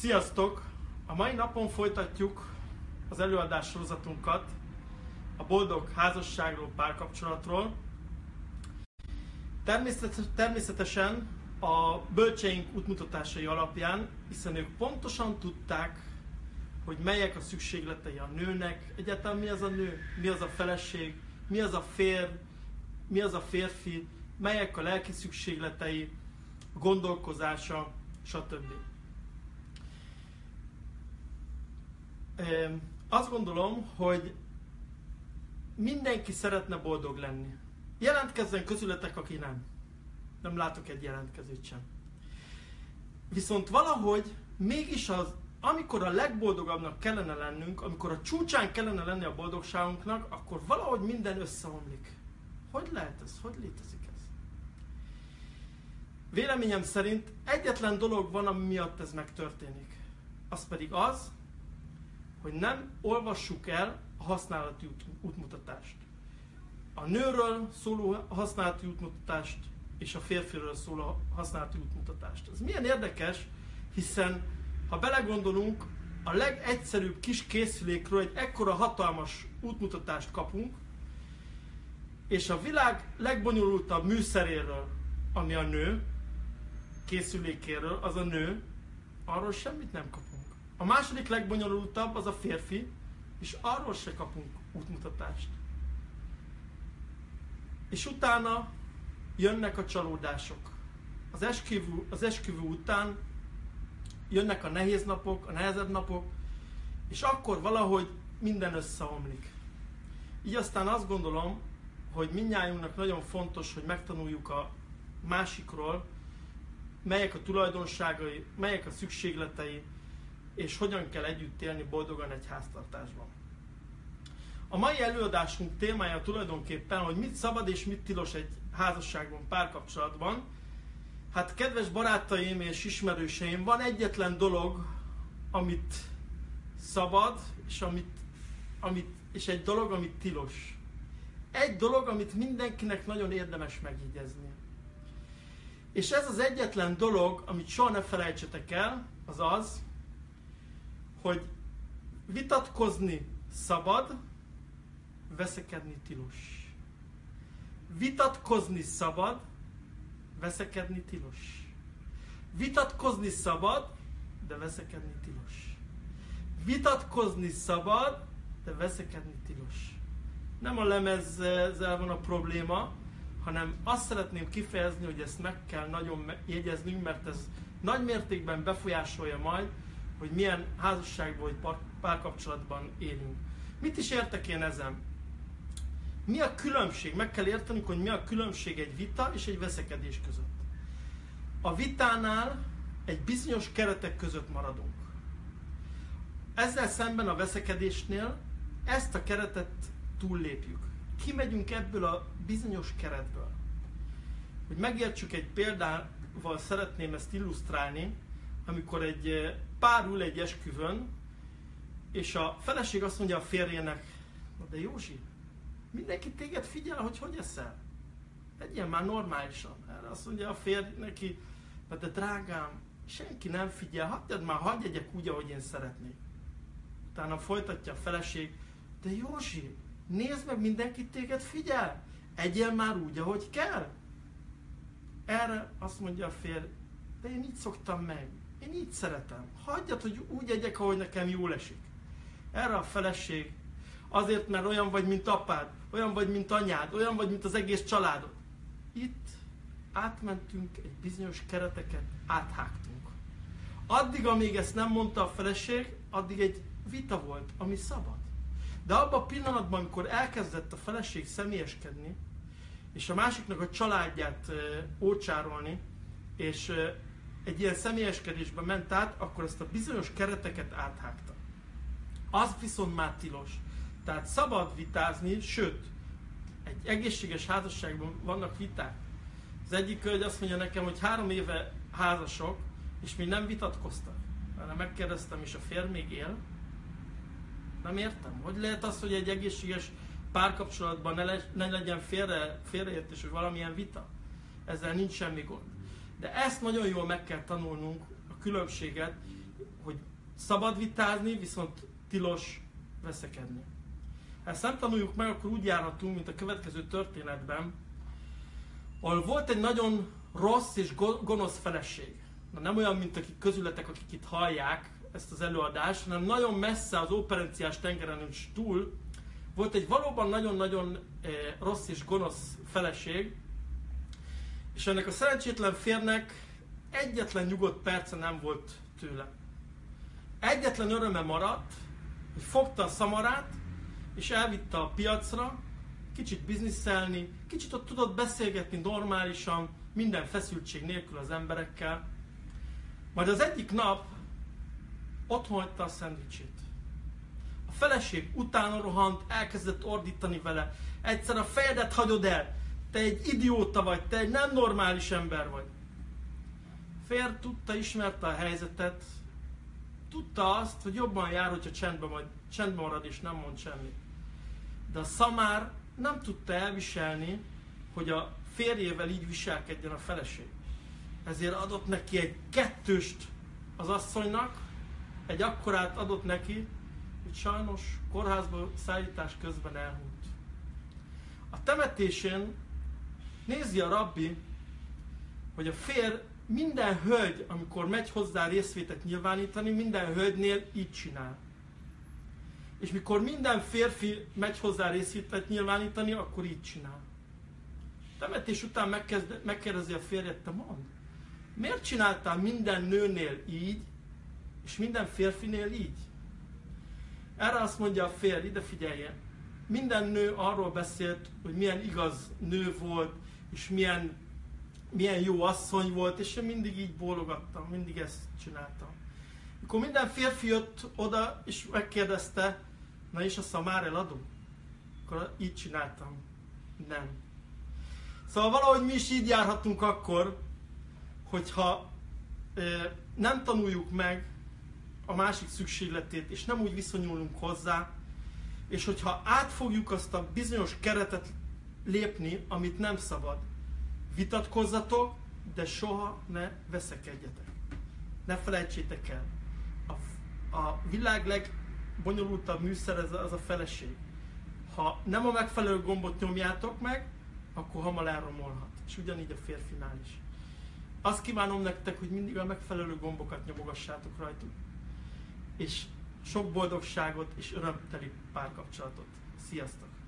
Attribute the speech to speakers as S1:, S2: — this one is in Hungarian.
S1: Sziasztok! A mai napon folytatjuk az előadás sorozatunkat a boldog házasságról, párkapcsolatról. Természetesen a bölcseink útmutatásai alapján, hiszen ők pontosan tudták, hogy melyek a szükségletei a nőnek, egyáltalán mi az a nő, mi az a feleség, mi az a férj, mi az a férfi, melyek a lelki szükségletei, gondolkozása, stb. Azt gondolom, hogy mindenki szeretne boldog lenni. Jelentkezzen közületek, aki nem. Nem látok egy jelentkezőt sem. Viszont valahogy mégis amikor a legboldogabbnak kellene lennünk, amikor a csúcsán kellene lenni a boldogságunknak, akkor valahogy minden összeomlik. Hogy lehet ez? Hogy létezik ez? Véleményem szerint egyetlen dolog van, ami miatt ez megtörténik. Az pedig az, hogy nem olvassuk el a használati útmutatást. A nőről szóló használati útmutatást és a férfiről szóló használati útmutatást. Ez milyen érdekes, hiszen ha belegondolunk, a legegyszerűbb kis készülékről egy ekkora hatalmas útmutatást kapunk, és a világ legbonyolultabb műszeréről, ami a nő, készülékéről, az a nő, arról semmit nem kapunk. A második legbonyolultabb az a férfi, és arról se kapunk útmutatást. És utána jönnek a csalódások. Az esküvő után jönnek a nehéz napok, a nehezebb napok, és akkor valahogy minden összeomlik. Így aztán azt gondolom, hogy mindnyájunknak nagyon fontos, hogy megtanuljuk a másikról, melyek a tulajdonságai, melyek a szükségletei, és hogyan kell együtt élni boldogan egy háztartásban. A mai előadásunk témája tulajdonképpen, hogy mit szabad és mit tilos egy házasságban, párkapcsolatban. Hát kedves barátaim és ismerőseim, van egyetlen dolog, amit szabad, és egy dolog, amit tilos. Egy dolog, amit mindenkinek nagyon érdemes megjegyezni. És ez az egyetlen dolog, amit soha ne felejtsetek el, az az, hogy vitatkozni szabad, veszekedni tilos. Vitatkozni szabad, veszekedni tilos. Vitatkozni szabad, de veszekedni tilos. Vitatkozni szabad, de veszekedni tilos. Nem a lemezzel van a probléma, hanem azt szeretném kifejezni, hogy ezt meg kell nagyon jegyeznünk, mert ez nagy mértékben befolyásolja majd, hogy milyen házasságban vagy párkapcsolatban élünk. Mit is értek én ezen? Mi a különbség? Meg kell értenünk, hogy mi a különbség egy vita és egy veszekedés között. A vitánál egy bizonyos keretek között maradunk. Ezzel szemben a veszekedésnél ezt a keretet túllépjük. Kimegyünk ebből a bizonyos keretből. Hogy megértsük, egy példával szeretném ezt illusztrálni, amikor egy pár ül egy esküvőn, és a feleség azt mondja a férjének, de Józsi, mindenki téged figyel, hogy eszel. Legyél már normálisan. Erre azt mondja a férj neki, de drágám, senki nem figyel, hagyj egyek úgy, ahogy én szeretnék. Utána folytatja a feleség, de Józsi, nézd meg, mindenki téged figyel. Egyél már úgy, ahogy kell. Erre azt mondja a férj, de én így szoktam meg. Én így szeretem. Hagyjad, hogy úgy egyek, ahogy nekem jól esik. Erre a feleség, azért, mert olyan vagy, mint apád, olyan vagy, mint anyád, olyan vagy, mint az egész családod. Itt átmentünk egy bizonyos kereteket, áthágtunk. Addig, amíg ezt nem mondta a feleség, addig egy vita volt, ami szabad. De abban a pillanatban, amikor elkezdett a feleség személyeskedni, és a másiknak a családját ócsárolni, és egy ilyen személyeskedésbe ment át, akkor ezt a bizonyos kereteket áthágta. Az viszont már tilos. Tehát szabad vitázni, sőt, egy egészséges házasságban vannak viták. Az egyik hölgy azt mondja nekem, hogy 3 éve házasok, és még nem vitatkoztak. Hanem megkérdeztem, és a férj még él? Nem értem. Hogy lehet az, hogy egy egészséges párkapcsolatban ne legyen félreértés, vagy valamilyen vita? Ezzel nincs semmi gond. De ezt nagyon jól meg kell tanulnunk, a különbséget, hogy szabad vitázni, viszont tilos veszekedni. Ha ezt nem tanuljuk meg, akkor úgy járhatunk, mint a következő történetben, ahol volt egy nagyon rossz és gonosz feleség. Na, nem olyan, mint akik közületek, akik itt hallják ezt az előadást, hanem nagyon messze az Óperenciás tengeren is túl volt egy valóban nagyon-nagyon rossz és gonosz feleség, és ennek a szerencsétlen férnek egyetlen nyugodt perce nem volt tőle. Egyetlen öröme maradt, hogy fogta a szamarát, és elvitte a piacra, kicsit bizniszelni, kicsit ott tudott beszélgetni normálisan, minden feszültség nélkül az emberekkel. Majd az egyik nap otthon hagyta a szendvicsét. A feleség utána rohant, elkezdett ordítani vele. Egyszer a fejedet hagyod el, te egy idióta vagy, te egy nem normális ember vagy. Férj tudta, ismerte a helyzetet, tudta azt, hogy jobban jár, hogyha csendben marad és nem mond semmit. De a szamár nem tudta elviselni, hogy a férjével így viselkedjen a feleség. Ezért adott neki egy kettőst az asszonynak, egy akkorát adott neki, hogy sajnos kórházba szállítás közben elhunyt. A temetésén nézi a rabbi, hogy a férj minden hölgy, amikor megy hozzá részvétet nyilvánítani, minden hölgynél így csinál. És mikor minden férfi megy hozzá részvétet nyilvánítani, akkor így csinál. Temetés után megkérdezi a férjet, te mondd, miért csináltál minden nőnél így, és minden férfinél így? Erre azt mondja a férj, ide figyeljen, minden nő arról beszélt, hogy milyen igaz nő volt, és milyen jó asszony volt, és én mindig így bólogattam, mindig ezt csináltam. Akkor minden férfi jött oda, és megkérdezte, na és a szamár eladó? Akkor így csináltam. Nem. Szóval valahogy mi is így járhatunk akkor, hogyha nem tanuljuk meg a másik szükségletét, és nem úgy viszonyulunk hozzá, és hogyha átfogjuk azt a bizonyos keretet lépni, amit nem szabad. Vitatkozzatok, de soha ne veszekedjetek. Ne felejtsétek el. A világ legbonyolultabb műszer az a feleség. Ha nem a megfelelő gombot nyomjátok meg, akkor hamar elromolhat. És ugyanígy a férfinál is. Azt kívánom nektek, hogy mindig a megfelelő gombokat nyomogassátok rajtuk. És sok boldogságot és örömteli párkapcsolatot. Sziasztok!